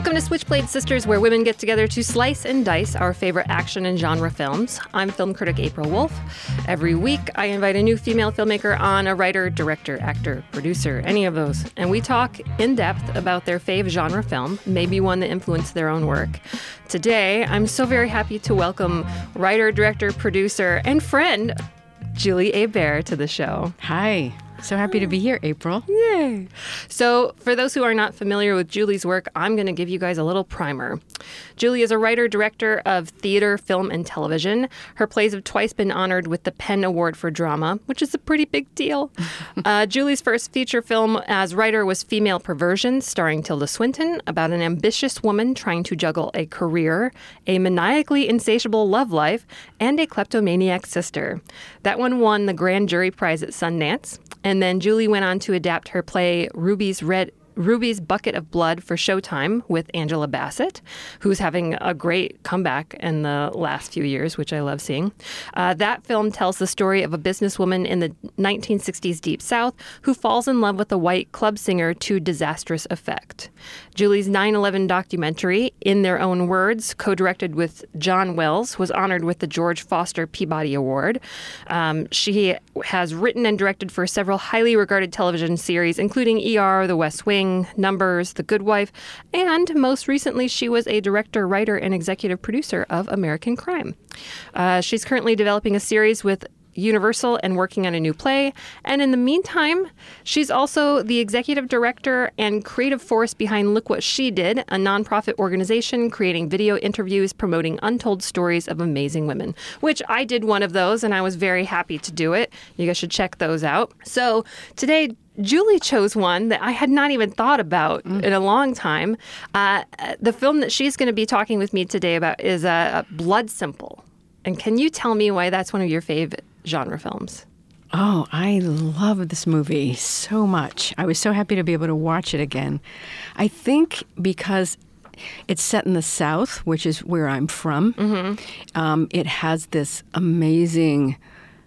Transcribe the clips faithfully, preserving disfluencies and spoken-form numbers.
Welcome to Switchblade Sisters, where women get together to slice and dice our favorite action and genre films. I'm film critic April Wolf. Every week, I invite a new female filmmaker on, a writer, director, actor, producer, any of those, and we talk in depth about their fave genre film, maybe one that influenced their own work. Today, I'm so very happy to welcome writer, director, producer, and friend Julie Hebert to the show. Hi. So happy to be here, April. Yay. So for those who are not familiar with Julie's work, I'm going to give you guys a little primer. Julie is a writer, director of theater, film, and television. Her plays have twice been honored with the Penn Award for Drama, which is a pretty big deal. uh, Julie's first feature film as writer was Female Perversion, starring Tilda Swinton, about an ambitious woman trying to juggle a career, a maniacally insatiable love life, and a kleptomaniac sister. That one won the Grand Jury Prize at Sundance. And then Julie went on to adapt her play Ruby's Red Ruby's Bucket of Blood for Showtime with Angela Bassett, who's having a great comeback in the last few years, which I love seeing. Uh, that film tells the story of a businesswoman in the nineteen sixties Deep South who falls in love with a white club singer to disastrous effect. Julie's nine eleven documentary, In Their Own Words, co-directed with John Wells, was honored with the George Foster Peabody Award. Um, she has written and directed for several highly regarded television series, including E R, The West Wing, Numbers, The Good Wife, and most recently, she was a director, writer, and executive producer of American Crime. Uh, she's currently developing a series with Universal and working on a new play. And in the meantime, she's also the executive director and creative force behind Look What She Did, a nonprofit organization creating video interviews promoting untold stories of amazing women, which I did one of those, and I was very happy to do it. You guys should check those out. So today, Julie chose one that I had not even thought about mm. in a long time. Uh, the film that she's going to be talking with me today about is uh, Blood Simple. And can you tell me why that's one of your favorite genre films? Oh, I love this movie so much. I was so happy to be able to watch it again. I think because it's set in the South, which is where I'm from. Mm-hmm. Um, it has this amazing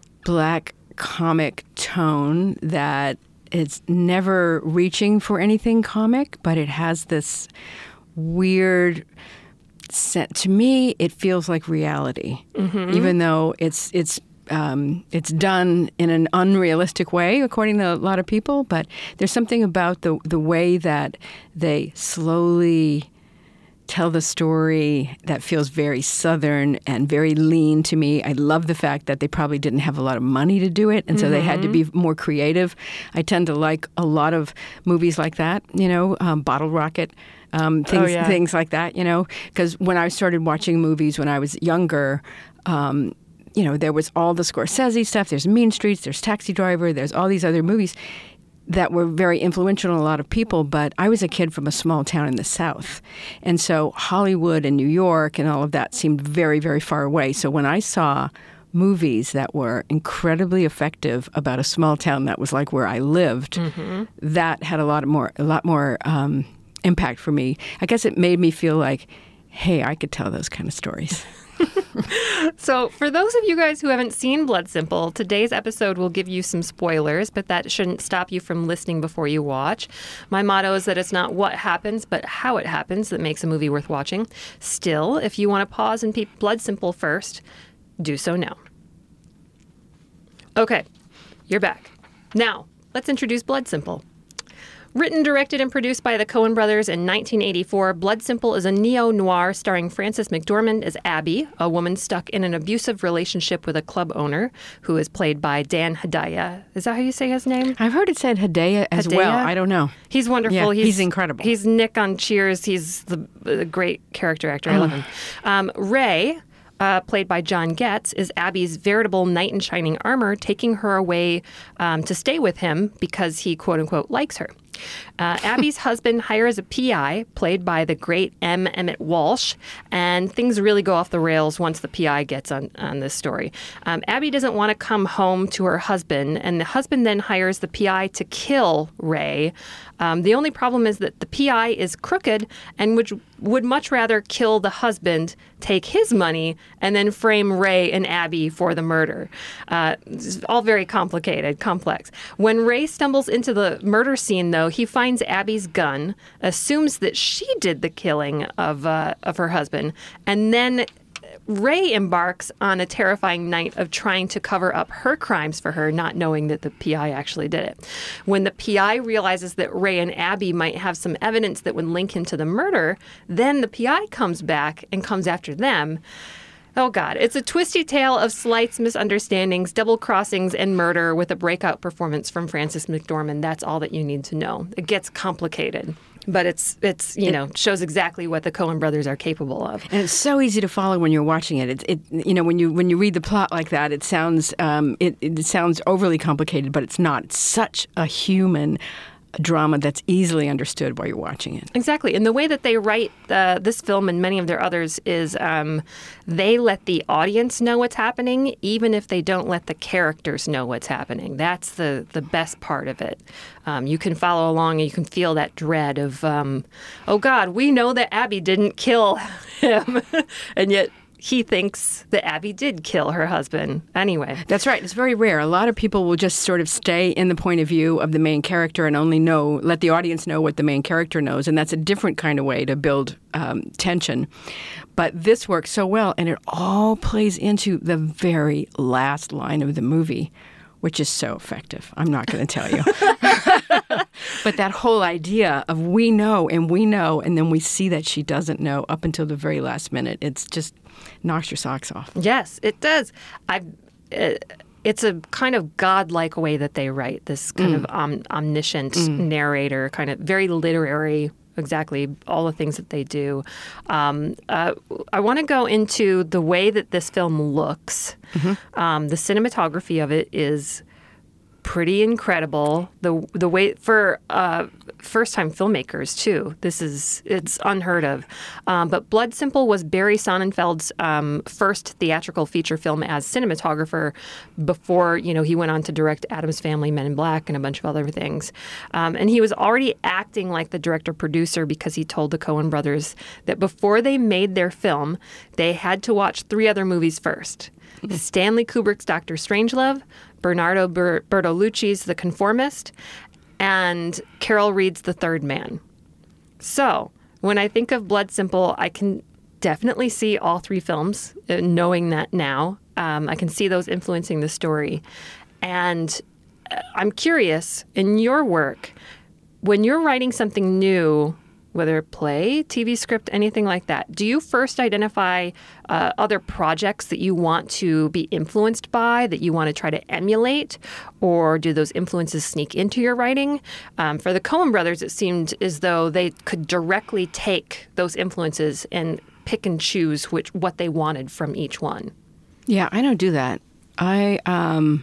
black comic tone that it's never reaching for anything comic, but it has this weird set. To me, it feels like reality, mm-hmm. even though it's it's um, it's done in an unrealistic way, according to a lot of people. But there's something about the the way that they slowly tell the story that feels very Southern and very lean to me. I love the fact that they probably didn't have a lot of money to do it, and so mm-hmm. they had to be more creative. I tend to like a lot of movies like that, you know, um, Bottle Rocket, um, things, oh, yeah. things like that, you know, because when I started watching movies when I was younger, um, you know, there was all the Scorsese stuff. There's Mean Streets, there's Taxi Driver, there's all these other movies that were very influential on a lot of people, but I was a kid from a small town in the South. And so Hollywood and New York and all of that seemed very, very far away. So when I saw movies that were incredibly effective about a small town that was like where I lived, mm-hmm. that had a lot of more, a lot more um, impact for me. I guess it made me feel like, hey, I could tell those kind of stories. So for those of you guys who haven't seen Blood Simple, today's episode will give you some spoilers, but that shouldn't stop you from listening before you watch. My motto is that it's not what happens, but how it happens that makes a movie worth watching. Still, if you want to pause and peep Blood Simple first, do so now. Okay, you're back. Now, let's introduce Blood Simple. Written, directed, and produced by the Coen brothers in nineteen eighty-four, Blood Simple is a neo-noir starring Frances McDormand as Abby, a woman stuck in an abusive relationship with a club owner who is played by Dan Hedaya. Is that how you say his name? I've heard it said Hedaya as Hedaya? well. I don't know. He's wonderful. Yeah, he's, he's incredible. He's Nick on Cheers. He's the, the great character actor. I love him. Um, Ray... Uh, played by John Getz, is Abby's veritable knight in shining armor, taking her away um, to stay with him because he, quote-unquote, likes her. Uh, Abby's husband hires a P I, played by the great M. Emmett Walsh, and things really go off the rails once the P I gets on, on this story. Um, Abby doesn't want to come home to her husband, and the husband then hires the P I to kill Ray. Um, the only problem is that the P I is crooked and would, would much rather kill the husband, take his money, and then frame Ray and Abby for the murder. Uh, it's all very complicated, complex. When Ray stumbles into the murder scene, though, know, he finds Abby's gun, assumes that she did the killing of uh, of her husband, and then Ray embarks on a terrifying night of trying to cover up her crimes for her, not knowing that the P I actually did it. When the P I realizes that Ray and Abby might have some evidence that would link him to the murder, then the P I comes back and comes after them. Oh, God. It's a twisty tale of slights, misunderstandings, double crossings, and murder with a breakout performance from Frances McDormand. That's all that you need to know. It gets complicated. But it's, it's you know, shows exactly what the Coen brothers are capable of. And it's so easy to follow when you're watching it. It, it you know, when you when you read the plot like that, it sounds um, it, it sounds overly complicated, but it's not. It's such a human drama that's easily understood while you're watching it. Exactly. And the way that they write uh, this film and many of their others is um, they let the audience know what's happening, even if they don't let the characters know what's happening. That's the, the best part of it. Um, you can follow along and you can feel that dread of, um, oh, God, we know that Abby didn't kill him. And yet he thinks that Abby did kill her husband anyway. That's right. It's very rare. A lot of people will just sort of stay in the point of view of the main character and only know, let the audience know what the main character knows. And that's a different kind of way to build um, tension. But this works so well, and it all plays into the very last line of the movie, which is so effective. I'm not going to tell you. But that whole idea of we know and we know, and then we see that she doesn't know up until the very last minute, it's just knocks your socks off. Yes, it does. I. Uh, it's a kind of godlike way that they write this kind mm. of om- omniscient mm. narrator, kind of very literary. Exactly, all the things that they do. Um, uh, I want to go into the way that this film looks. Mm-hmm. Um, the cinematography of it is pretty incredible. The the way for uh, first time filmmakers too. This is it's unheard of. Um, but Blood Simple was Barry Sonnenfeld's um, first theatrical feature film as cinematographer. Before you know he went on to direct Addams Family, Men in Black, and a bunch of other things. Um, and he was already acting like the director producer because he told the Coen brothers that before they made their film, they had to watch three other movies first. Stanley Kubrick's Doctor Strangelove, Bernardo Ber- Bertolucci's The Conformist, and Carol Reed's The Third Man. So when I think of Blood Simple, I can definitely see all three films, uh, knowing that now. Um, I can see those influencing the story. And uh, I'm curious, in your work, when you're writing something new, whether play, T V script, anything like that, do you first identify uh, other projects that you want to be influenced by, that you want to try to emulate, or do those influences sneak into your writing? Um, for the Coen brothers, it seemed as though they could directly take those influences and pick and choose which what they wanted from each one. Yeah, I don't do that. I um,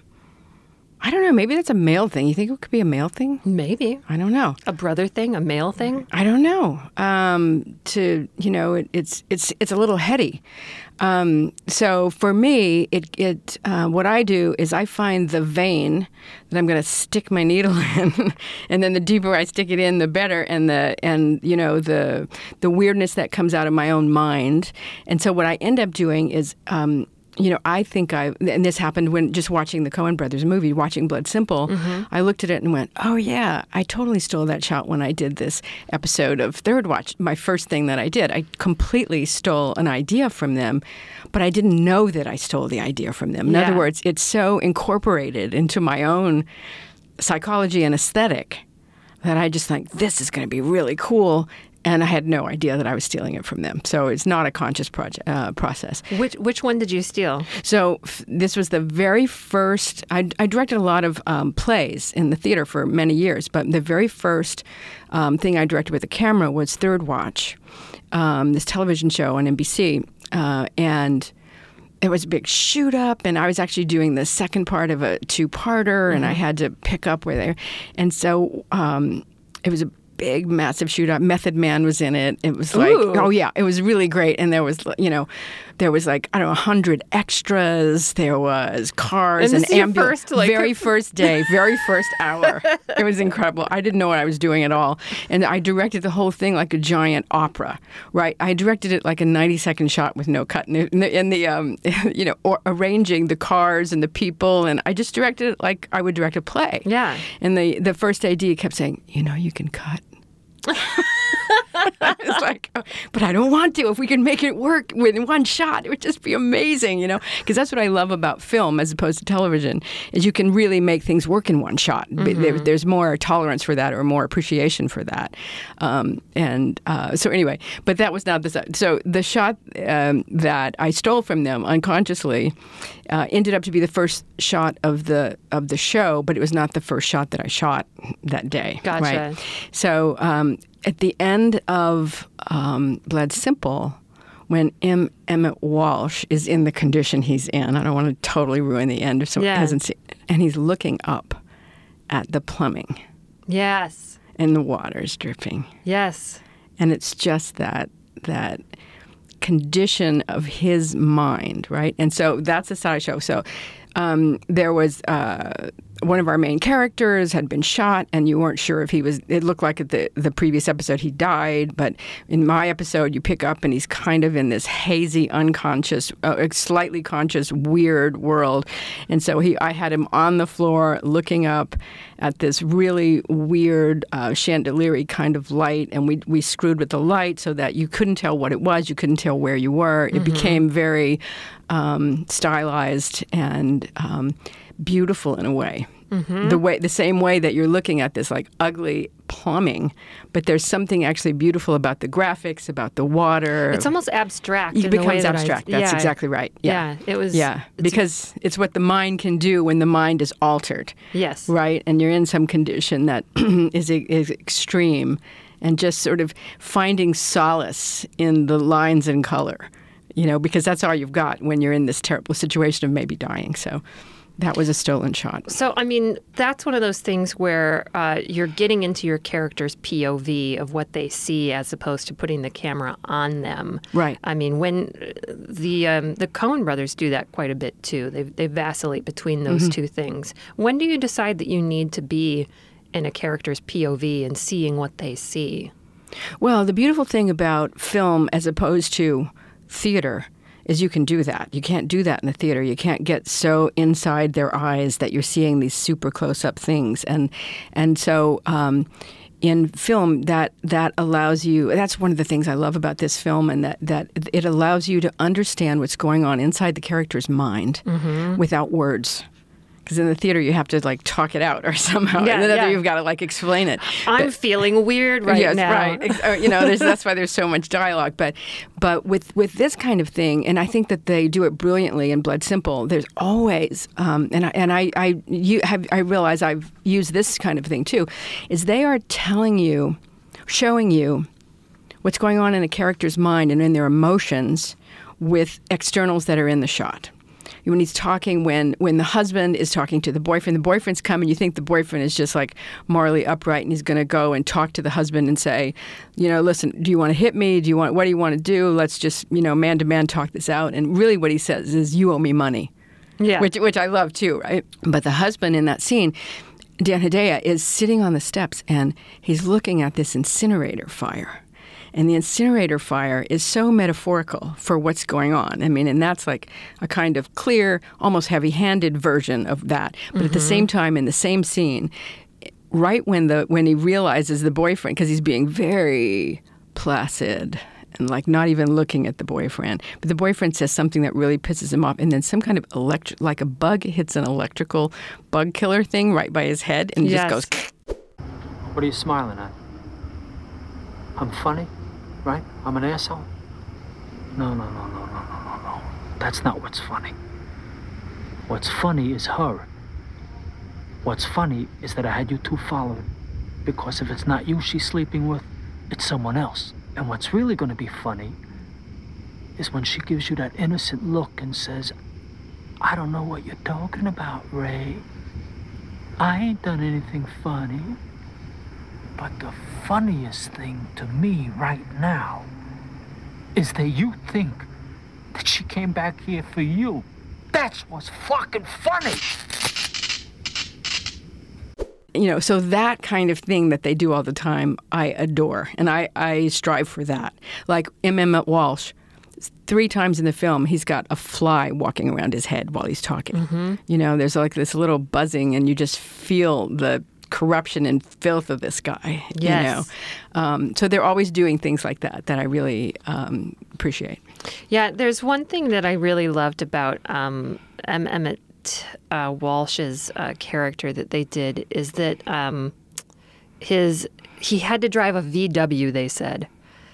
I don't know. Maybe that's a male thing. You think it could be a male thing? Maybe. I don't know. A brother thing, a male thing? I don't know. Um, to you know, it, it's it's it's a little heady. Um, so for me, it it uh, what I do is I find the vein that I'm going to stick my needle in, and then the deeper I stick it in, the better. And the and you know the the weirdness that comes out of my own mind. And so what I end up doing is. Um, You know, I think I, and this happened when just watching the Coen brothers movie, watching Blood Simple, mm-hmm. I looked at it and went, oh, yeah, I totally stole that shot when I did this episode of Third Watch, my first thing that I did. I completely stole an idea from them, but I didn't know that I stole the idea from them. In yeah. other words, it's so incorporated into my own psychology and aesthetic that I just think, this is going to be really cool. And I had no idea that I was stealing it from them. So it's not a conscious project, uh, process. Which which one did you steal? So f- this was the very first, I, I directed a lot of um, plays in the theater for many years, but the very first um, thing I directed with the camera was Third Watch, um, this television show on N B C. Uh, and there was a big shoot up, and I was actually doing the second part of a two-parter, mm-hmm. and I had to pick up where they And so um, it was a big, massive shootout. Method Man was in it. It was like, Ooh. oh yeah, it was really great. And there was, you know, there was like, I don't know, a hundred extras. There was cars And and this is your ambulance. first, like- Very first day, very first hour. It was incredible. I didn't know what I was doing at all. And I directed the whole thing like a giant opera, right? I directed it like a ninety second shot with no cut. And the, and the um, you know, or arranging the cars and the people. And I just directed it like I would direct a play. Yeah. And the, the first A D kept saying, you know, you can cut. I was like, oh, but I don't want to. If we can make it work with one shot, it would just be amazing, you know? Because that's what I love about film as opposed to television, is you can really make things work in one shot. Mm-hmm. There, there's more tolerance for that or more appreciation for that. Um, and uh, so anyway, but that was not the so the shot um, that I stole from them unconsciously uh, ended up to be the first shot of the of the show, but it was not the first shot that I shot that day. Gotcha. Right? So. Um, At the end of um, Blood Simple, when M. Emmett Walsh is in the condition he's in, I don't want to totally ruin the end if someone Yeah. hasn't seen it, and he's looking up at the plumbing Yes. and the water's dripping. Yes. And it's just that that condition of his mind, right? And so that's a sideshow. So um, there was uh, one of our main characters had been shot, and you weren't sure if he was. It looked like at the the previous episode he died, but in my episode you pick up and he's kind of in this hazy, unconscious, uh, slightly conscious, weird world, and so he I had him on the floor looking up at this really weird uh, chandelier kind of light, and we we screwed with the light so that you couldn't tell what it was, you couldn't tell where you were. It mm-hmm. became very um, stylized and um, beautiful in a way. Mm-hmm. The way, the same way that you're looking at this like ugly plumbing, but there's something actually beautiful about the graphics, about the water. It's almost abstract. It in becomes the way that abstract. I, That's yeah. exactly right. Yeah. yeah, it was. Yeah, it's, because it's what the mind can do when the mind is altered. Yes. Right, and you're in some condition that is is extreme, and just sort of finding solace in the lines and color, you know, because that's all you've got when you're in this terrible situation of maybe dying. So. That was a stolen shot. So, I mean, that's one of those things where uh, you're getting into your character's P O V of what they see as opposed to putting the camera on them. Right. I mean, when the um, the Coen brothers do that quite a bit, too. They, they vacillate between those mm-hmm. two things. When do you decide that you need to be in a character's P O V and seeing what they see? Well, the beautiful thing about film as opposed to theater is you can do that. You can't do that in the theater. You can't get so inside their eyes that you're seeing these super close-up things. And and so um, in film, that that allows you, that's one of the things I love about this film, and that, that it allows you to understand what's going on inside the character's mind mm-hmm. without words. Because in the theater, you have to, like, talk it out or somehow. Yeah, in the other, yeah. you've got to, like, explain it. I'm but, feeling weird right yes, now. Yes, right. You know, there's, that's why there's so much dialogue. But but with, with this kind of thing, and I think that they do it brilliantly in Blood Simple, there's always, um, and, I, and I, I, you have, I realize I've used this kind of thing, too, is they are telling you, showing you what's going on in a character's mind and in their emotions with externals that are in the shot. When he's talking, when when the husband is talking to the boyfriend, the boyfriend's coming, you think the boyfriend is just like morally upright and he's going to go and talk to the husband and say, you know, listen, do you want to hit me? Do you want, what do you want to do? Let's just, you know, man to man talk this out. And really what he says is, you owe me money. Yeah. Which, which I love too, right? But the husband in that scene, Dan Hedaya, is sitting on the steps and he's looking at this incinerator fire. And the incinerator fire is so metaphorical for what's going on. I mean, and that's like a kind of clear, almost heavy-handed version of that. But mm-hmm. at the same time, in the same scene, right when the when he realizes the boyfriend, because he's being very placid and like not even looking at the boyfriend, but the boyfriend says something that really pisses him off, and then some kind of electric, like a bug hits an electrical bug killer thing right by his head, and yes. just goes. What are you smiling at? I'm funny? Right? I'm an asshole? No, no, no, no, no, no, no, no. That's not what's funny. What's funny is her. What's funny is that I had you two followed. Because if it's not you she's sleeping with, it's someone else. And what's really going to be funny is when she gives you that innocent look and says, I don't know what you're talking about, Ray. I ain't done anything funny. But the funniest thing to me right now is that you think that she came back here for you. That's what's fucking funny. You know, so that kind of thing that they do all the time, I adore. And I, I strive for that. Like M. Emmett Walsh, three times in the film, he's got a fly walking around his head while he's talking. Mm-hmm. You know, there's like this little buzzing, and you just feel the corruption and filth of this guy. Yes. You know? Um, so they're always doing things like that that I really um, appreciate. Yeah, there's one thing that I really loved about um, M. Emmett uh, Walsh's uh, character that they did is that um, his he had to drive a V W, they said,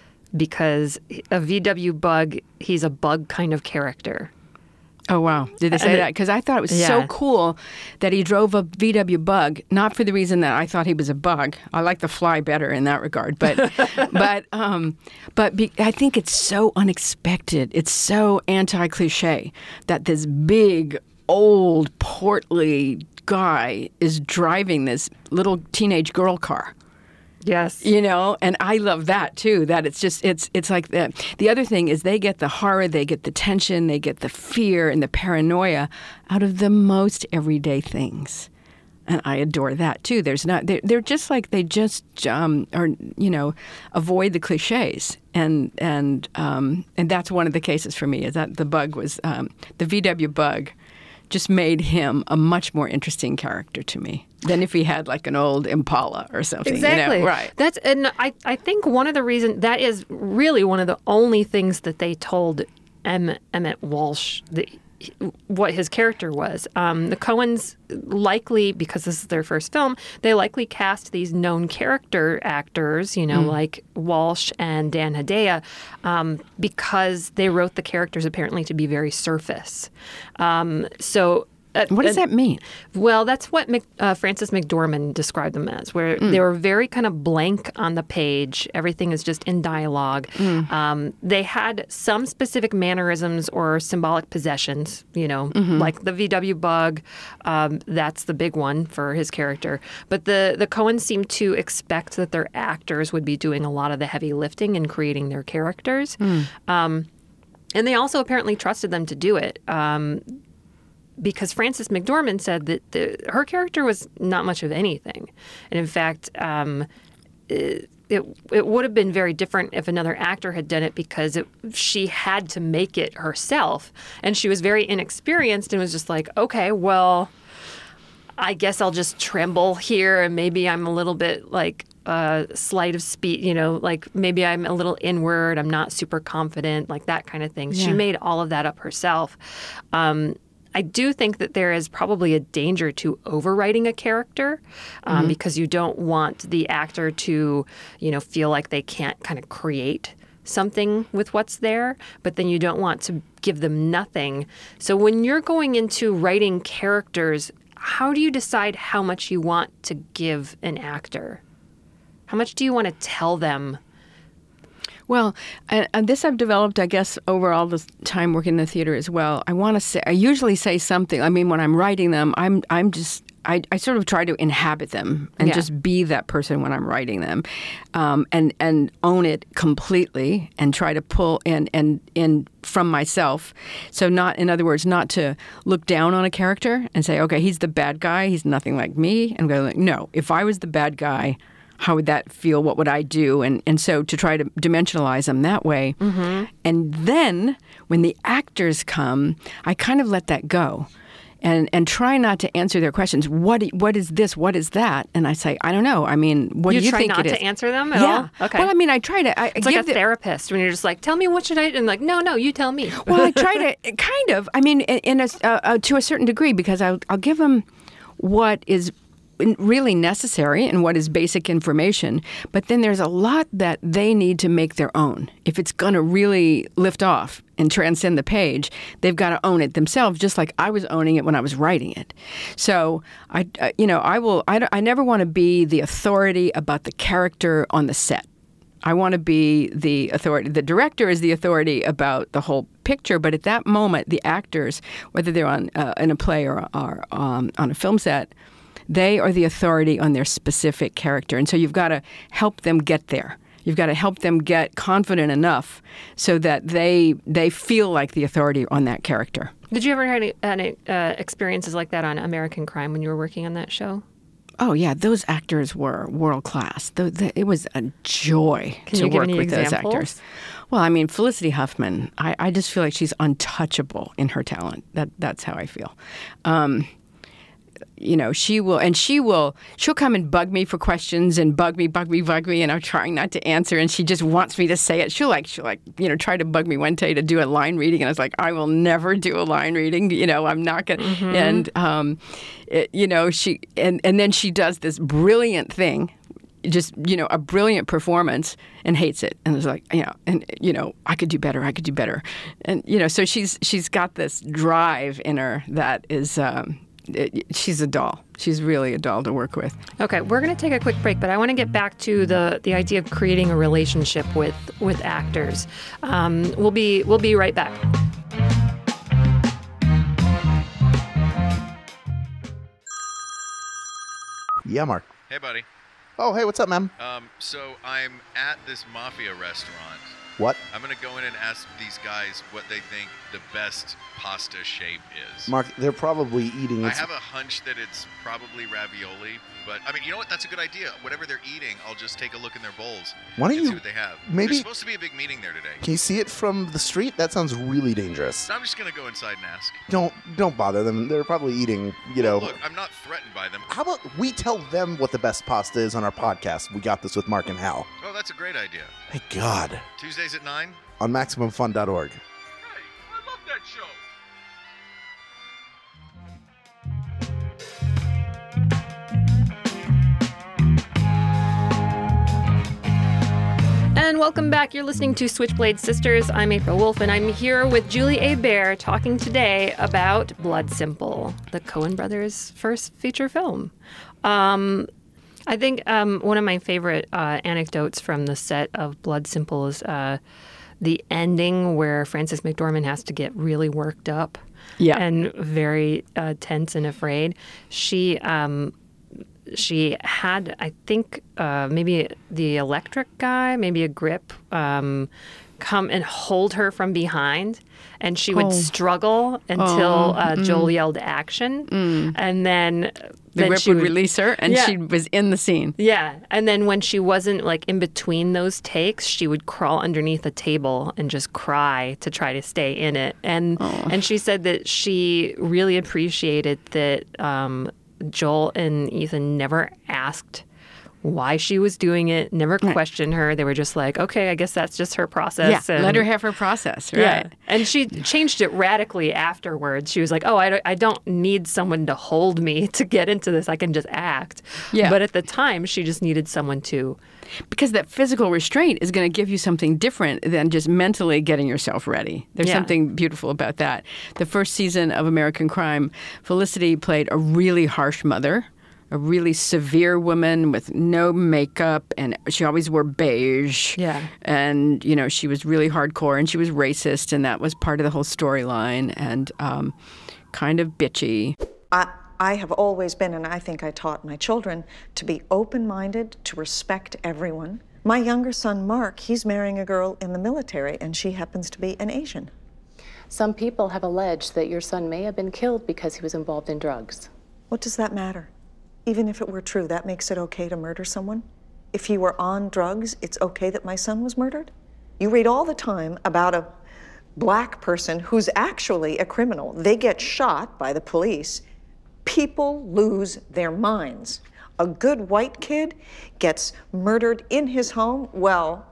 because a V W bug, he's a bug kind of character. Oh, wow. Did they say And it- that? Because I thought it was Yeah. so cool that he drove a V W Bug, not for the reason that I thought he was a bug. I like the fly better in that regard. But but um, but be, I think it's so unexpected. It's so anti-cliche that this big, old, portly guy is driving this little teenage girl car. Yes. You know, and I love that too. That it's just it's it's like the the other thing is they get the horror, they get the tension, they get the fear and the paranoia out of the most everyday things, and I adore that too. There's not they're, they're just like they just um or you know avoid the cliches, and and um and that's one of the cases for me is that the bug was um, the V W Bug just made him a much more interesting character to me than if he had like an old Impala or something. Exactly. You know? Right. That's and I, I think one of the reasons that is really one of the only things that they told M. Emmett Walsh that, what his character was. Um, the Coens likely, because this is their first film, they likely cast these known character actors, you know, mm. like Walsh and Dan Hedaya, um, because they wrote the characters apparently to be very surface. Um, so. Uh, what does uh, that mean? Well, that's what Mc, uh, Frances McDormand described them as, where mm. they were very kind of blank on the page. Everything is just in dialogue. Mm. Um, they had some specific mannerisms or symbolic possessions, you know, mm-hmm. like the V W Bug. Um, that's the big one for his character. But the, the Coens seemed to expect that their actors would be doing a lot of the heavy lifting and creating their characters. Mm. Um, and they also apparently trusted them to do it. Um, Because Frances McDormand said that the, her character was not much of anything. And in fact, um, it, it it would have been very different if another actor had done it because it, she had to make it herself. And she was very inexperienced and was just like, okay, well, I guess I'll just tremble here and maybe I'm a little bit like uh, slight of speech, you know, like maybe I'm a little inward, I'm not super confident, like that kind of thing. Yeah. She made all of that up herself. Um I do think that there is probably a danger to overwriting a character um, mm-hmm. because you don't want the actor to, you know, feel like they can't kind of create something with what's there, but then you don't want to give them nothing. So when you're going into writing characters, how do you decide how much you want to give an actor? How much do you want to tell them? Well, and, and this I've developed, I guess, over all the time working in the theater as well. I want to say, I usually say something. I mean, when I'm writing them, I'm, I'm just, I, I sort of try to inhabit them and yeah. just be that person when I'm writing them, um, and and own it completely and try to pull in and in from myself. So not, in other words, not to look down on a character and say, okay, he's the bad guy, he's nothing like me, and go like, no, if I was the bad guy, how would that feel? What would I do? And and so to try to dimensionalize them that way. Mm-hmm. And then when the actors come, I kind of let that go and and try not to answer their questions. What what is this? What is that? And I say, I don't know. I mean, what you do you try think not it is? to answer them at yeah. all? Okay. Well, I mean, I try to. I, it's I like give a the, therapist when you're just like, tell me what should I, and like, no, no, you tell me. Well, I try to kind of. I mean, in, in a, uh, uh, to a certain degree, because I'll, I'll give them what is really necessary and what is basic information, but then there's a lot that they need to make their own. If it's going to really lift off and transcend the page, they've got to own it themselves, just like I was owning it when I was writing it. So, I, uh, you know, I will. I, I never want to be the authority about the character on the set. I want to be the authority. The director is the authority about the whole picture, but at that moment, the actors, whether they're on uh, in a play or, or um, on a film set, They are the authority on their specific character. And so you've got to help them get there. You've got to help them get confident enough so that they they feel like the authority on that character. Did you ever have any, any uh, experiences like that on American Crime when you were working on that show? Oh, yeah. Those actors were world class. The, the, it was a joy Can to you give work any with examples? those actors. Well, I mean, Felicity Huffman, I, I just feel like she's untouchable in her talent. That That's how I feel. Um, you know, she will, and she will, she'll come and bug me for questions and bug me, bug me, bug me, and I'm trying not to answer, and she just wants me to say it. She'll like, she'll like, you know, try to bug me one day to do a line reading, and I was like, I will never do a line reading. You know, I'm not going to, mm-hmm. and, um, it, you know, she, and, and then she does this brilliant thing, just, you know, a brilliant performance and hates it. And it's like, you know, and, you know, I could do better. I could do better. And, you know, so she's, she's got this drive in her that is, um, it, she's a doll. She's really a doll to work with. Okay, we're going to take a quick break, but I want to get back to the, the idea of creating a relationship with, with actors. Um, we'll be, we'll be right back. Yeah, Mark. Hey, buddy. Oh, hey, what's up, man? Um, so I'm at this mafia restaurant. What? I'm going to go in and ask these guys what they think the best pasta shape is. Mark, they're probably eating... I It's... have a hunch that it's probably ravioli, but, I mean, you know what? That's a good idea. Whatever they're eating, I'll just take a look in their bowls Why don't and you... see what they have. Maybe... There's supposed to be a big meeting there today. Can you see it from the street? That sounds really dangerous. So I'm just going to go inside and ask. Don't don't bother them. They're probably eating, you know... Look, I'm not threatened by them. How about we tell them what the best pasta is on our podcast? We Got This with Mark and Hal. Oh, that's a great idea. Hey, God. Tuesdays at nine? On Maximum Fun dot org. Hey, I love that show. And welcome back. You're listening to Switchblade Sisters. I'm April Wolf, and I'm here with Julie Hebert talking today about Blood Simple, the Coen brothers' first feature film. Um, I think um, one of my favorite uh, anecdotes from the set of Blood Simple is uh, the ending where Frances McDormand has to get really worked up Yeah. and very uh, tense and afraid. She... Um, She had, I think, uh, maybe the electric guy, maybe a grip, um, come and hold her from behind. And she would Oh. struggle until Oh, uh, Joel yelled action. And then, The then grip she would release her, and Yeah. she was in the scene. Yeah. And then when she wasn't like in between those takes, she would crawl underneath a table and just cry to try to stay in it. And and she said that she really appreciated that um, Joel and Ethan never asked why she was doing it, never questioned her. They were just like, okay, I guess that's just her process. Yeah, and, let her have her process, right? Yeah. And she changed it radically afterwards. She was like, oh, I don't, I don't need someone to hold me to get into this. I can just act. Yeah. But at the time, she just needed someone to. Because that physical restraint is going to give you something different than just mentally getting yourself ready. There's Yeah. something beautiful about that. The first season of American Crime, Felicity played a really harsh mother, a really severe woman with no makeup, and she always wore beige. Yeah. And, you know, she was really hardcore, and she was racist, and that was part of the whole storyline, and um, kind of bitchy. I, I have always been, and I think I taught my children, to be open-minded, to respect everyone. My younger son, Mark, he's marrying a girl in the military, and she happens to be an Asian. Some people have alleged that your son may have been killed because he was involved in drugs. What does that matter? Even if it were true, that makes it okay to murder someone? If he were on drugs, it's okay that my son was murdered? You read all the time about a black person who's actually a criminal. They get shot by the police. People lose their minds. A good white kid gets murdered in his home. Well,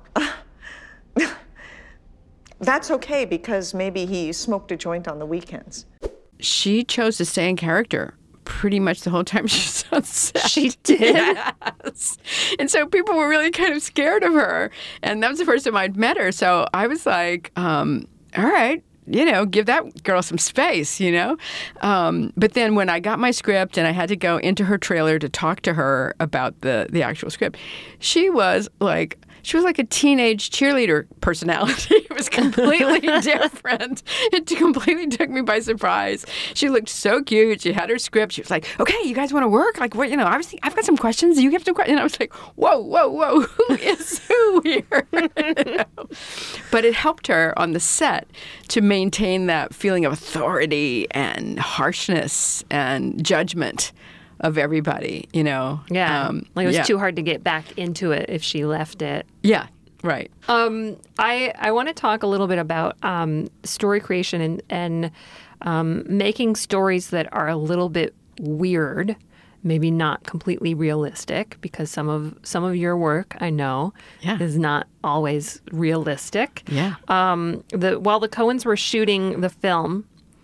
that's okay because maybe he smoked a joint on the weekends. She chose to stay in character pretty much the whole time she was on set. She did? Yes. And so people were really kind of scared of her. And that was the first time I'd met her. So I was like, um, all right, you know, give that girl some space, you know? Um, but then when I got my script and I had to go into her trailer to talk to her about the, the actual script, she was like She was like a teenage cheerleader personality. It was completely different. It completely took me by surprise. She looked so cute. She had her script. She was like, "Okay, you guys want to work? Like, what? You know, I was, I've got some questions. You have some questions." And I was like, "Whoa, whoa, whoa! Who is who here?" You know? But it helped her on the set to maintain that feeling of authority and harshness and judgment of everybody, you know. Yeah. Um, like it was yeah. too hard to get back into it if she left it. Yeah, right. Um, I I want to talk a little bit about um, story creation and and um, making stories that are a little bit weird, maybe not completely realistic, because some of some of your work I know Yeah. is not always realistic. Yeah. Um, the while the Coens were shooting the film,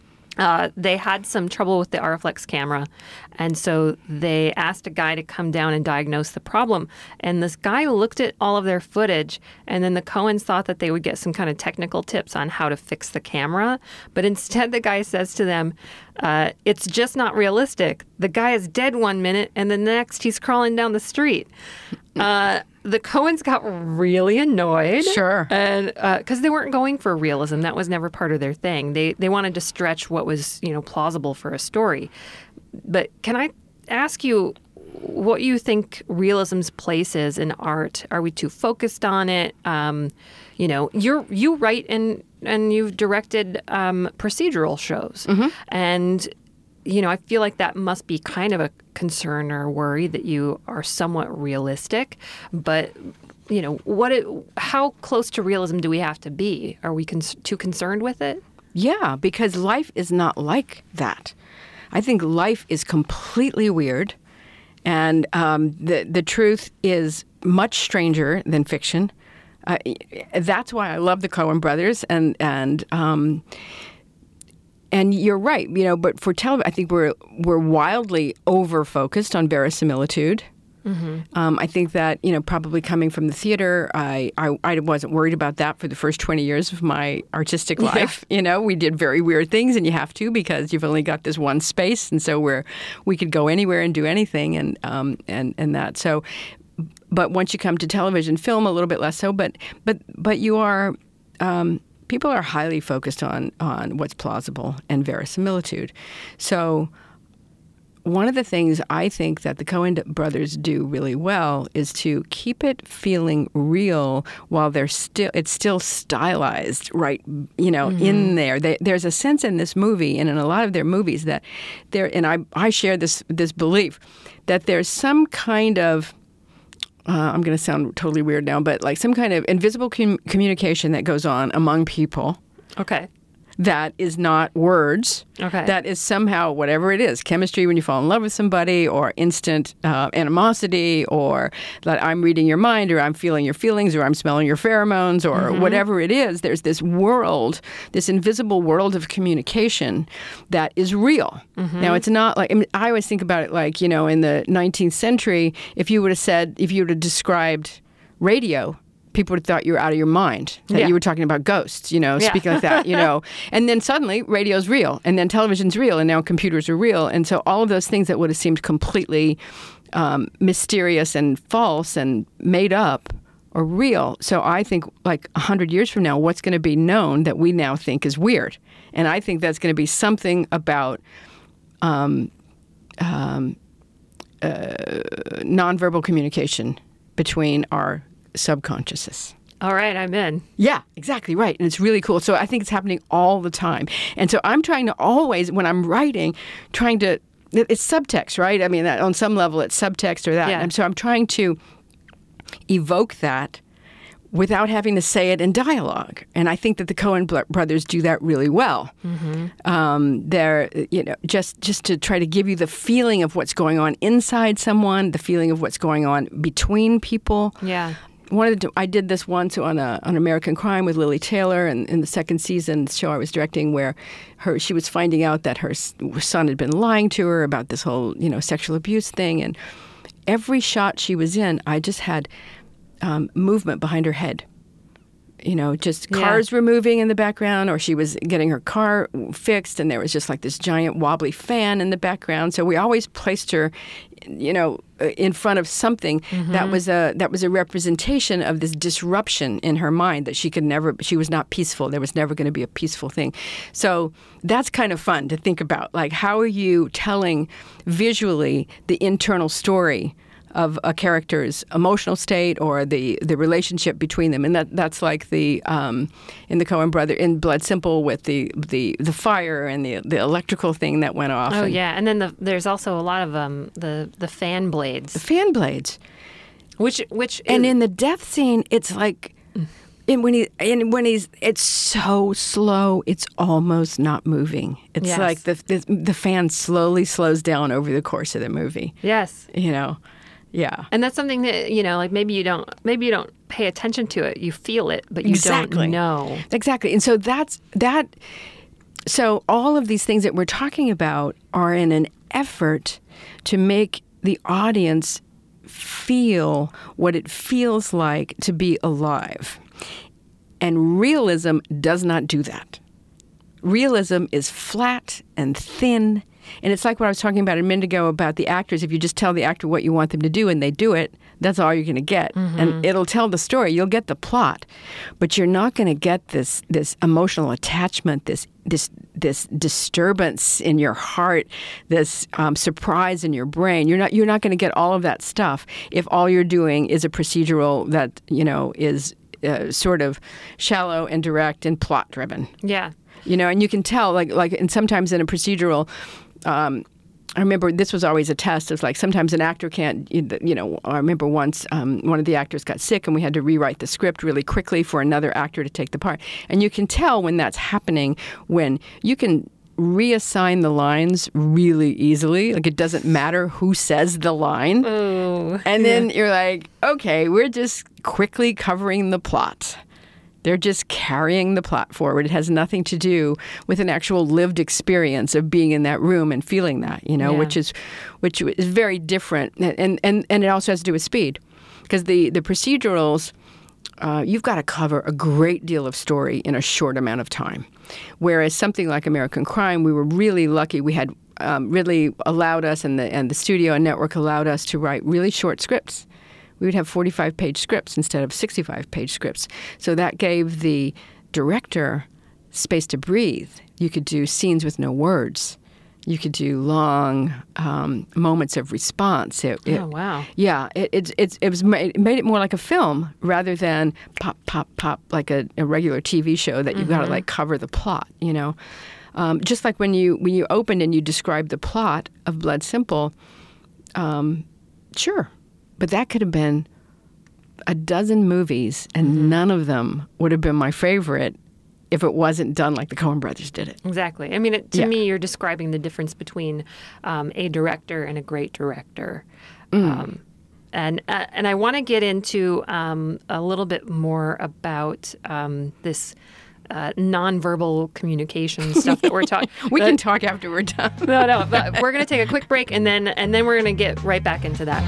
Uh, they had some trouble with the Arriflex camera, and so they asked a guy to come down and diagnose the problem. And this guy looked at all of their footage, and then the Coens thought that they would get some kind of technical tips on how to fix the camera. But instead, the guy says to them, uh, "It's just not realistic. The guy is dead one minute, and the next he's crawling down the street." Uh, the Coens got really annoyed. Sure. And because uh, they weren't going for realism, that was never part of their thing. They they wanted to stretch what was, you know, plausible for a story. But can I ask you what you think realism's place is in art? Are we too focused on it? Um, you know, you're you write and and you've directed um, procedural shows, Mm-hmm. and you know, I feel like that must be kind of a concern or worry that you are somewhat realistic. But, you know, what? It, how close to realism do we have to be? Are we con- too concerned with it? Yeah, because life is not like that. I think life is completely weird, and um, the the truth is much stranger than fiction. Uh, that's why I love the Coen brothers, and and. Um, And you're right, you know. But for television, I think we're we're wildly over focused on verisimilitude. Mm-hmm. Um, I think that, you know, probably coming from the theater, I, I I wasn't worried about that for the first twenty years of my artistic life. Yeah. You know, we did very weird things, and you have to because you've only got this one space, and so we're we could go anywhere and do anything, and um and and that so. But once you come to television, film a little bit less so. But but but you are. Um, People are highly focused on, on what's plausible and verisimilitude. So one of the things I think that the Coen brothers do really well is to keep it feeling real while they're still it's still stylized, right? You know, mm-hmm. in there. They, there's a sense in this movie and in a lot of their movies that there. And I I share this this belief that there's some kind of Uh, I'm going to sound totally weird now, but like some kind of invisible com- communication that goes on among people. Okay. That is not words. Okay. That is somehow whatever it is, chemistry when you fall in love with somebody, or instant uh, animosity, or that I'm reading your mind, or I'm feeling your feelings, or I'm smelling your pheromones, or mm-hmm. whatever it is. There's this world, this invisible world of communication that is real. Mm-hmm. Now, it's not like, I mean, I always think about it like, you know, in the nineteenth century, if you would have said, if you would have described radio, people would have thought you were out of your mind, that yeah. you were talking about ghosts, you know, yeah. speaking like that, you know. And then suddenly radio's real, and then television's real, and now computers are real. And so all of those things that would have seemed completely um, mysterious and false and made up are real. So I think like a hundred years from now, what's going to be known that we now think is weird? And I think that's going to be something about um, um, uh, nonverbal communication between our subconsciouses. All right, I'm in. Yeah, exactly right. And it's really cool. So I think it's happening all the time. And so I'm trying to always, when I'm writing, trying to, it's subtext, right? I mean, on some level it's subtext or that. Yeah. And so I'm trying to evoke that without having to say it in dialogue. And I think that the Coen brothers do that really well. Mm-hmm. Um, they're, you know, just, just to try to give you the feeling of what's going on inside someone, the feeling of what's going on between people. Yeah. One of the, I did this once on a, on American Crime with Lily Taylor, and in the second season show I was directing, where her she was finding out that her son had been lying to her about this whole, you know, sexual abuse thing, and every shot she was in, I just had um, movement behind her head. you know, just Yeah. cars were moving in the background, or she was getting her car fixed, and there was just like this giant wobbly fan in the background. So we always placed her, you know, in front of something that was a that was a representation of this disruption in her mind that she could never. She was not peaceful. There was never going to be a peaceful thing. So that's kind of fun to think about. Like, how are you telling visually the internal story of a character's emotional state or the, the relationship between them, and that that's like the um, in the Coen brother in Blood Simple with the the, the fire and the the electrical thing that went off. Oh and yeah, and then the, there's also a lot of um the the fan blades, the fan blades, which which and is- in the death scene, it's like. And when he and when he's, it's so slow, it's almost not moving. It's Yes. like the, the the fan slowly slows down over the course of the movie. yes. You know, yeah. And that's something that, you know, like maybe you don't maybe you don't pay attention to it. You feel it, but you Exactly. don't know. Exactly. And so that's that. So all of these things that we're talking about are in an effort to make the audience feel what it feels like to be alive. And realism does not do that. Realism is flat and thin. And it's like what I was talking about a minute ago about the actors. If you just tell the actor what you want them to do and they do it, that's all you're going to get. And it'll tell the story. You'll get the plot. But you're not going to get this this emotional attachment, this this this disturbance in your heart, this um, surprise in your brain. You're not you're not going to get all of that stuff if all you're doing is a procedural that, you know, is uh, sort of shallow and direct and plot driven. Yeah. You know, and you can tell, like, like, and sometimes in a procedural, um, I remember this was always a test. It's like sometimes an actor can't, you know, I remember once um, one of the actors got sick and we had to rewrite the script really quickly for another actor to take the part. And you can tell when that's happening, when you can reassign the lines really easily. Like, it doesn't matter who says the line. Oh. And then you're like, okay, we're just quickly covering the plot. They're just carrying the plot forward. It has nothing to do with an actual lived experience of being in that room and feeling that, you know, Yeah. which is which is very different. And and, and it also has to do with speed. Because the, the procedurals, uh, you've got to cover a great deal of story in a short amount of time. Whereas something like American Crime, we were really lucky. We had um, really allowed us, and the and the studio and network allowed us to write really short scripts. We would have forty-five page scripts instead of sixty-five page scripts. So that gave the director space to breathe. You could do scenes with no words. You could do long um, moments of response. It, it, Oh, wow. Yeah, it, it, it, it, was, ma- it made it more like a film rather than pop, pop, pop, like a, a regular T V show that you've got to like cover the plot, you know. Um, just like when you when you opened and you described the plot of Blood Simple, um, sure. But that could have been a dozen movies, and none of them would have been my favorite if it wasn't done like the Coen brothers did it. Exactly. I mean, it, to Yeah. me, you're describing the difference between um, a director and a great director. Mm. Um, and uh, and I want to get into um, a little bit more about um, this uh, nonverbal communication stuff that we're talking. We can talk after we're done. No, no. But we're going to take a quick break, and then and then we're going to get right back into that.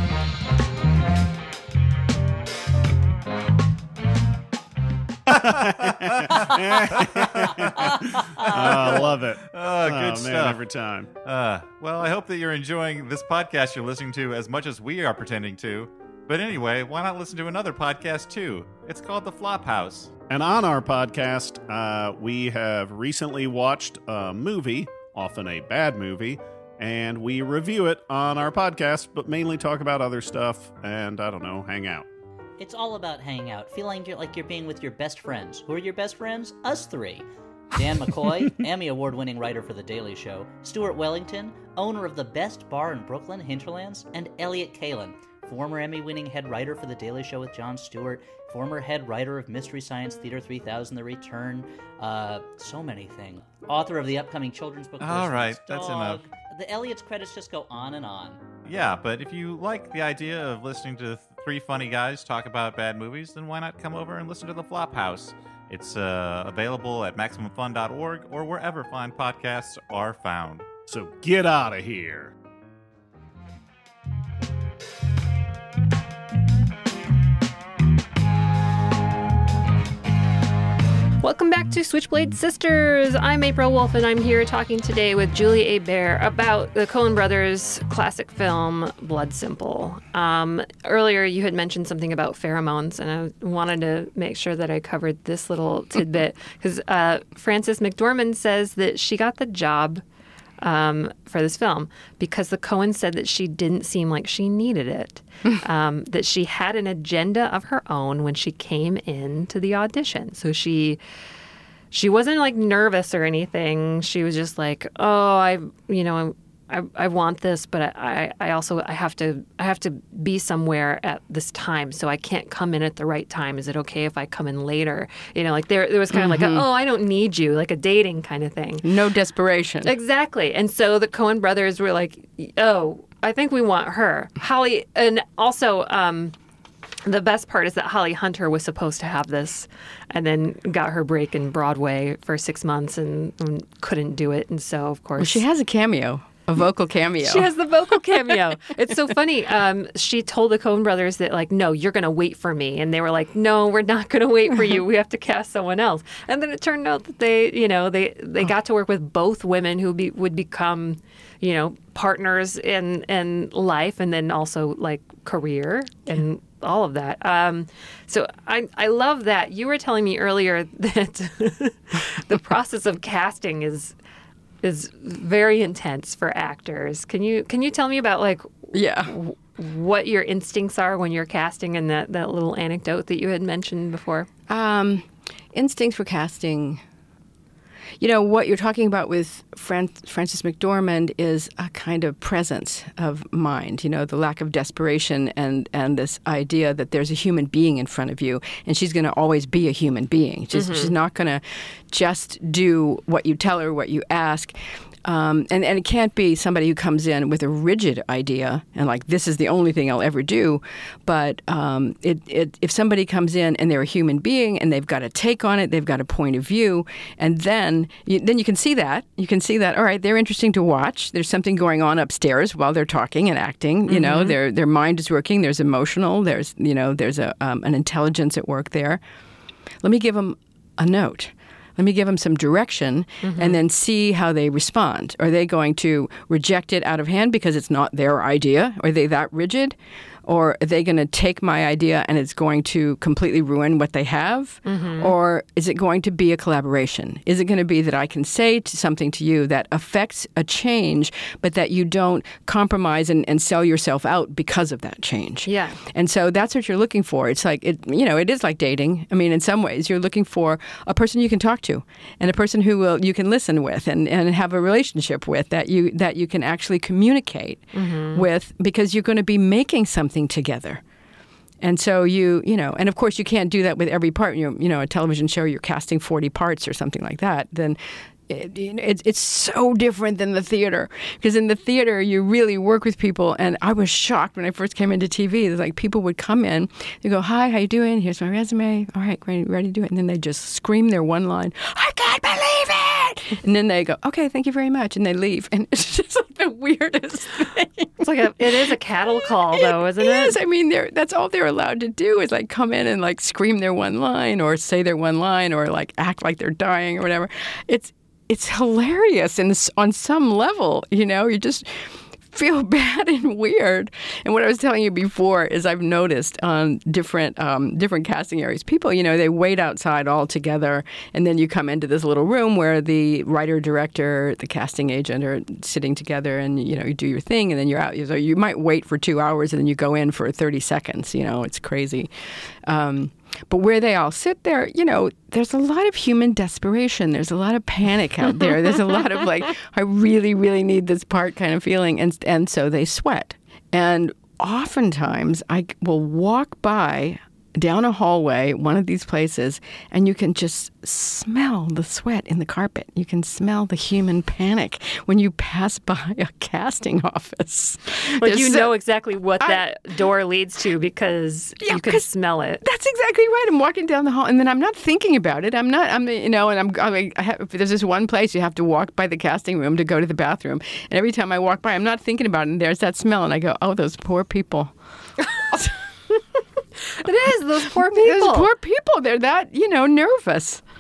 I love it. Oh, good man, stuff. every time. Uh, well, I hope that you're enjoying this podcast you're listening to as much as we are pretending to. But anyway, why not listen to another podcast too? It's called The Flophouse. And on our podcast, uh, we have recently watched a movie, often a bad movie, and we review it on our podcast, but mainly talk about other stuff and, I don't know, hang out. It's all about hanging out, feeling you're like you're being with your best friends. Who are your best friends? Us three. Dan McCoy, Emmy Award-winning writer for The Daily Show, Stuart Wellington, owner of the best bar in Brooklyn, Hinterlands, and Elliot Kalin, former Emmy-winning head writer for The Daily Show with Jon Stewart, former head writer of Mystery Science Theater three thousand, The Return, uh, so many things. Author of the upcoming children's book, All Postman's right, that's Dog. enough. The Elliot's credits just go on and on. Yeah, but if you like the idea of listening to three funny guys talk about bad movies, then why not come over and listen to The Flophouse? It's uh, available at maximum fun dot org or wherever fine podcasts are found. So get out of here. Welcome back to Switchblade Sisters. I'm April Wolf, and I'm here talking today with Julie Hebert about the Coen Brothers' classic film, Blood Simple. Um, earlier, you had mentioned something about pheromones, and I wanted to make sure that I covered this little tidbit, because uh, Frances McDormand says that she got the job um, for this film because the Coens said that she didn't seem like she needed it, um, that she had an agenda of her own when she came into the audition. So she she wasn't like nervous or anything. She was just like, oh, I, you know, I, I want this, but I, I also I have to I have to be somewhere at this time, so I can't come in at the right time. Is it okay if I come in later? You know, like there there was kind of Mm-hmm. like a, oh, I don't need you, like a dating kind of thing. No desperation. Exactly. And so the Coen brothers were like, oh, I think we want her. Holly, and also um, the best part is that Holly Hunter was supposed to have this and then got her break in Broadway for six months and, and couldn't do it. And so, of course... Well, she has a cameo. A vocal cameo. She has the vocal cameo. It's so funny. Um, she told the Coen brothers that, like, no, you're going to wait for me. And they were like, no, we're not going to wait for you. We have to cast someone else. And then it turned out that they, you know, they, they got to work with both women who be, would become, you know, partners in, in life and then also, like, career and all of that. Um, so I, I love that. You were telling me earlier that the process of casting is... is very intense for actors. Can you can you tell me about like yeah w- what your instincts are when you're casting and that, that little anecdote that you had mentioned before? Um, instincts for casting. You know, what you're talking about with Fran- Frances McDormand is a kind of presence of mind, you know, the lack of desperation and, and this idea that there's a human being in front of you and she's going to always be a human being. She's, Mm-hmm. she's not going to just do what you tell her, what you ask. Um, and, and it can't be somebody who comes in with a rigid idea and like, this is the only thing I'll ever do. But um, it, it, if somebody comes in and they're a human being and they've got a take on it, they've got a point of view, and then you, then you can see that. You can see that, all right, they're interesting to watch. There's something going on upstairs while they're talking and acting. You mm-hmm. know, their their mind is working. There's emotional. There's, you know, there's a um, an intelligence at work there. Let me give them a note. Let me give them some direction mm-hmm. and then see how they respond. Are they going to reject it out of hand because it's not their idea? Are they that rigid? Or are they going to take my idea and it's going to completely ruin what they have? Mm-hmm. Or is it going to be a collaboration? Is it going to be that I can say to something to you that affects a change, but that you don't compromise and, and sell yourself out because of that change? Yeah. And so that's what you're looking for. It's like, it, you know, it is like dating. I mean, in some ways, you're looking for a person you can talk to and a person who will you can listen with and, and have a relationship with that you that you can actually communicate mm-hmm. with, because you're going to be making something together. And so you, you know, and of course you can't do that with every part. You, you know, a television show, you're casting forty parts or something like that. Then it, it, it's so different than the theater. Because in the theater, you really work with people. And I was shocked when I first came into T V. It's like people would come in, they go, hi, how you doing? Here's my resume. All right, ready, ready to do it. And then they just scream their one line, I can't believe it! And then they go, okay, thank you very much. And they leave. And it's just like the weirdest thing. It's like a, it is a cattle call, though, isn't it? It is. I mean, they're, that's all they're allowed to do is like come in and like scream their one line or say their one line or like act like they're dying or whatever. It's it's hilarious and on some level, you know, you just feel bad and weird. And what I was telling you before is I've noticed on different um, different casting areas, people, you know, they wait outside all together, and then you come into this little room where the writer, director, the casting agent are sitting together, and you know, you do your thing, and then you're out. So you might wait for two hours, and then you go in for thirty seconds. You know, it's crazy. Um, But where they all sit there, you know, there's a lot of human desperation. There's a lot of panic out there. There's a lot of like, I really, really need this part kind of feeling. And and so they sweat. And oftentimes I will walk by down a hallway, one of these places, and you can just smell the sweat in the carpet. You can smell the human panic when you pass by a casting office. Like There's you so, know exactly what I, that door leads to because yeah, you can smell it. That's exactly right. I'm walking down the hall, and then I'm not thinking about it. I'm not, I'm, you know, and I'm, I mean, I have, there's this one place you have to walk by the casting room to go to the bathroom. And every time I walk by, I'm not thinking about it, and there's that smell, and I go, oh, those poor people. It is, those poor people. Those poor people. They're that, you know, nervous.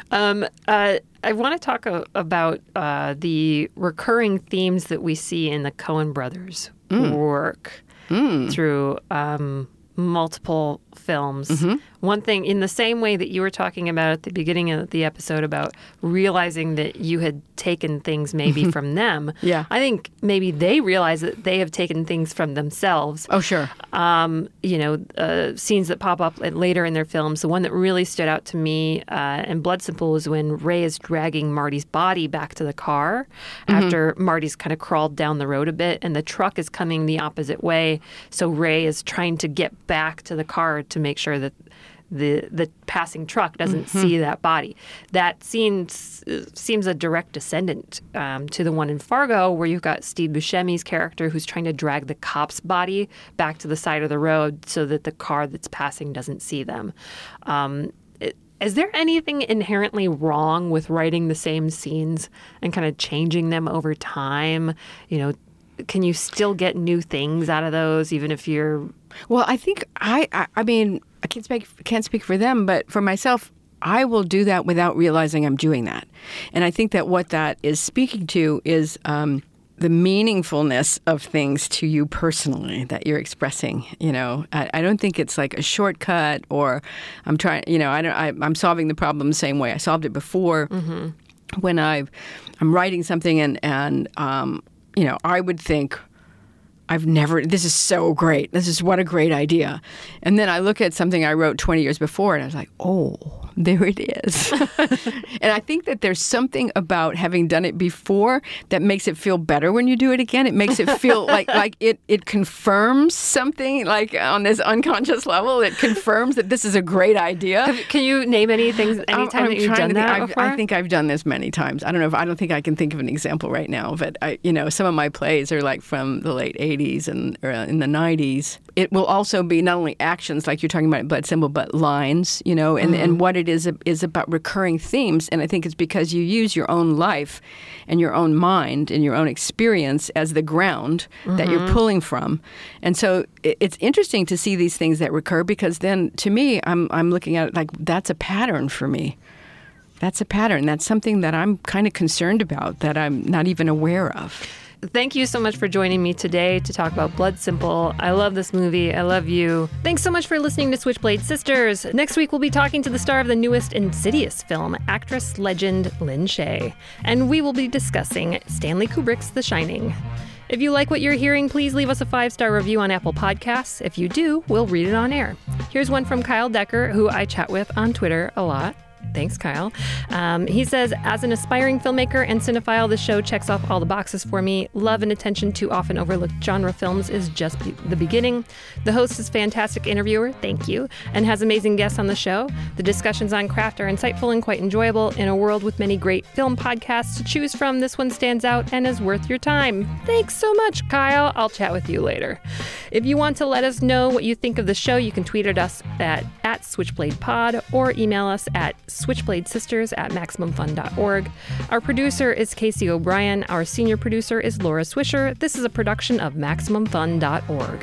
Um, uh, I want to talk a- about uh, the recurring themes that we see in the Coen brothers' Mm. work Mm. through um, multiple films. Mhm. One thing, in the same way that you were talking about at the beginning of the episode about realizing that you had taken things maybe from them, Yeah. I think maybe they realize that they have taken things from themselves. Oh, sure. Um, you know, uh, scenes that pop up later in their films. The one that really stood out to me uh, in Blood Simple is when Ray is dragging Marty's body back to the car Mhm. after Marty's kind of crawled down the road a bit, and the truck is coming the opposite way. So Ray is trying to get back to the car to make sure that the the passing truck doesn't Mhm. see that body. That scene s- seems a direct descendant um, to the one in Fargo, where you've got Steve Buscemi's character who's trying to drag the cop's body back to the side of the road so that the car that's passing doesn't see them. Um, it, is there anything inherently wrong with writing the same scenes and kind of changing them over time? You know, can you still get new things out of those, even if you're Well, I think I, I, I mean, I can't speak, can't speak for them, but for myself, I will do that without realizing I'm doing that. And I think that what that is speaking to is um, the meaningfulness of things to you personally that you're expressing. You know, I, I don't think it's like a shortcut or I'm trying, you know, I don't, I, I'm solving the problem the same way I solved it before. Mm-hmm. When I've, I'm writing something and, and um, you know, I would think, I've never, this is so great. This is what a great idea. And then I look at something I wrote twenty years before and I was like, oh, there it is. And I think that there's something about having done it before that makes it feel better when you do it again. It makes it feel like like it, it confirms something, like on this unconscious level. It confirms that this is a great idea. Have, can you name any things, any I'm- time I'm that you've trying done to think- that I've- before? I think I've done this many times. I don't know if I don't think I can think of an example right now, but I, you know, some of my plays are like from the late eighties and or in the nineties. It will also be not only actions like you're talking about in Blood Simple, but lines, you know, and, Mhm. and what it is is about recurring themes. And I think it's because you use your own life and your own mind and your own experience as the ground that you're Mhm. pulling from. And so it, it's interesting to see these things that recur because then to me, I'm I'm looking at it like that's a pattern for me. That's a pattern. That's something that I'm kind of concerned about that I'm not even aware of. Thank you so much for joining me today to talk about Blood Simple. I love this movie. I love you. Thanks so much for listening to Switchblade Sisters. Next week, we'll be talking to the star of the newest Insidious film, actress legend Lin Shaye. And we will be discussing Stanley Kubrick's The Shining. If you like what you're hearing, please leave us a five-star review on Apple Podcasts. If you do, we'll read it on air. Here's one from Kyle Decker, who I chat with on Twitter a lot. Thanks, Kyle. Um, he says, as an aspiring filmmaker and cinephile, the show checks off all the boxes for me. Love and attention to often overlooked genre films is just be- the beginning. The host is a fantastic interviewer, thank you, and has amazing guests on the show. The discussions on craft are insightful and quite enjoyable. In a world with many great film podcasts to choose from, this one stands out and is worth your time. Thanks so much, Kyle. I'll chat with you later. If you want to let us know what you think of the show, you can tweet at us at, at SwitchbladePod or email us at switchbladesisters at maximum fun dot org. Our producer is Casey O'Brien. Our senior producer is Laura Swisher. This is a production of maximum fun dot org.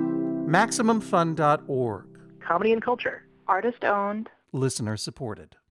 maximum fun dot org. Comedy and culture. Artist owned. Listener supported.